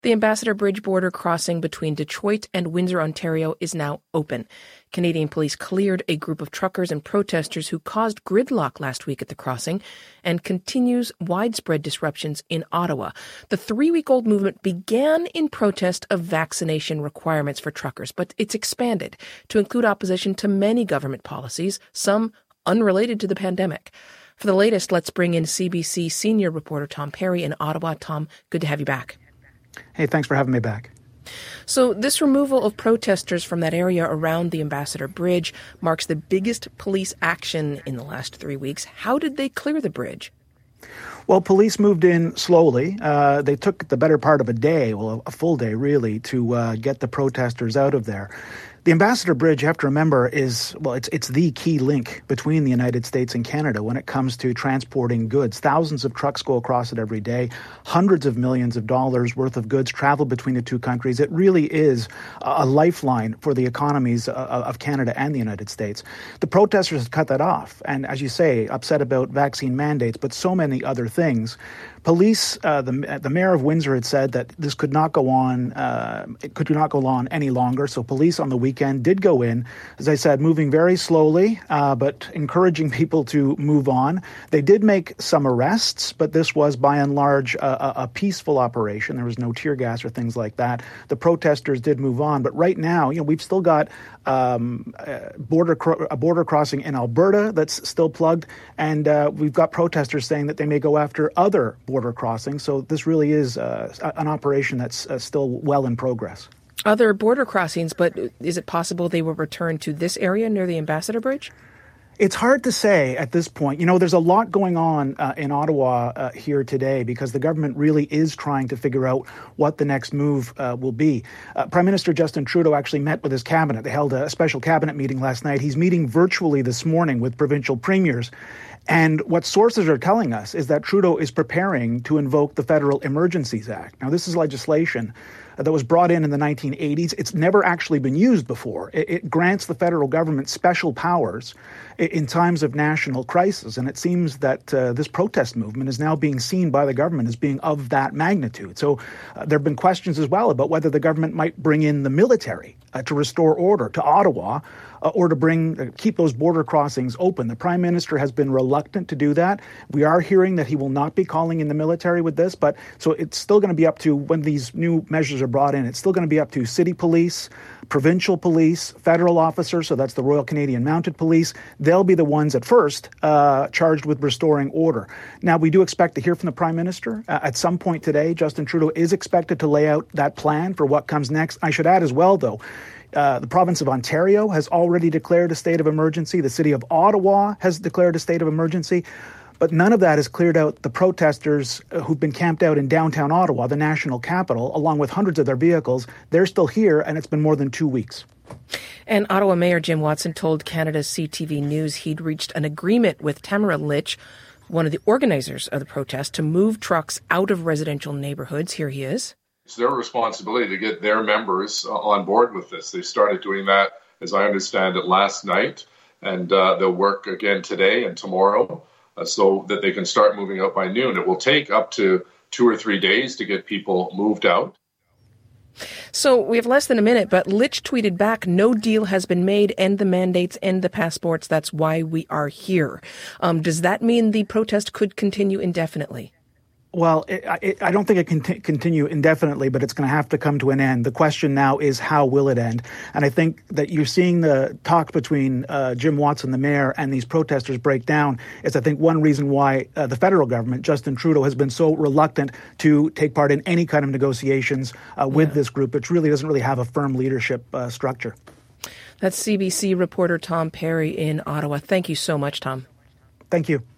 The Ambassador Bridge border crossing between Detroit and Windsor, Ontario is now open. Canadian police cleared a group of truckers and protesters who caused gridlock last week at the crossing and continues widespread disruptions in Ottawa. The 3-week-old movement began in protest of vaccination requirements for truckers, but it's expanded to include opposition to many government policies, some unrelated to the pandemic. For the latest, let's bring in CBC senior reporter Tom Perry in Ottawa. Tom, good to have you back. Hey, thanks for having me back. So this removal of protesters from that area around the Ambassador Bridge marks the biggest police action in the last 3 weeks. How did they clear the bridge? Well, police moved in slowly. They took the better part of a day, well, a full day really, to get the protesters out of there. The Ambassador Bridge, you have to remember, it's the key link between the United States and Canada when it comes to transporting goods. Thousands of trucks go across it every day. Hundreds of millions of dollars worth of goods travel between the two countries. It really is a lifeline for the economies of Canada and the United States. The protesters cut that off, and as you say, upset about vaccine mandates, but so many other things. Police, the mayor of Windsor had said that this could not go on. It could not go on any longer. So police on the weekend did go in, as I said, moving very slowly, but encouraging people to move on. They did make some arrests, but this was by and large a peaceful operation. There was no tear gas or things like that. The protesters did move on, but right now, we've still got a border crossing in Alberta that's still plugged, and we've got protesters saying that they may go after other border crossings. So this really is an operation that's still well in progress. Other border crossings, but is it possible they will return to this area near the Ambassador Bridge? It's hard to say at this point. There's a lot going on in Ottawa here today because the government really is trying to figure out what the next move will be. Prime Minister Justin Trudeau actually met with his cabinet. They held a special cabinet meeting last night. He's meeting virtually this morning with provincial premiers. And what sources are telling us is that Trudeau is preparing to invoke the Federal Emergencies Act. Now, this is legislation that was brought in the 1980s. It's never actually been used before. It grants the federal government special powers in times of national crisis. And it seems that this protest movement is now being seen by the government as being of that magnitude. So there have been questions as well about whether the government might bring in the military to restore order to Ottawa or to keep those border crossings open. The Prime Minister has been reluctant to do that. We are hearing that he will not be calling in the military with this, but so it's still going to be up to, when these new measures are brought in, it's still going to be up to city police, provincial police, federal officers, so that's the Royal Canadian Mounted Police. They'll be the ones at first charged with restoring order. Now, we do expect to hear from the Prime Minister at some point today. Justin Trudeau is expected to lay out that plan for what comes next. I should add as well, though, the province of Ontario has already declared a state of emergency. The city of Ottawa has declared a state of emergency. But none of that has cleared out the protesters who've been camped out in downtown Ottawa, the national capital, along with hundreds of their vehicles. They're still here, and it's been more than 2 weeks. And Ottawa Mayor Jim Watson told Canada's CTV News he'd reached an agreement with Tamara Lich, one of the organizers of the protest, to move trucks out of residential neighborhoods. Here he is. It's their responsibility to get their members on board with this. They started doing that, as I understand it, last night, and they'll work again today and tomorrow so that they can start moving out by noon. It will take up to 2 or 3 days to get people moved out. So we have less than a minute, but Lich tweeted back, "No deal has been made. End the mandates, end the passports. That's why we are here." Does that mean the protest could continue indefinitely? Well, I don't think it can continue indefinitely, but it's going to have to come to an end. The question now is, how will it end? And I think that you're seeing the talk between Jim Watson, the mayor, and these protesters break down is, I think, one reason why the federal government, Justin Trudeau, has been so reluctant to take part in any kind of negotiations with this group, which really doesn't really have a firm leadership structure. That's CBC reporter Tom Perry in Ottawa. Thank you so much, Tom. Thank you.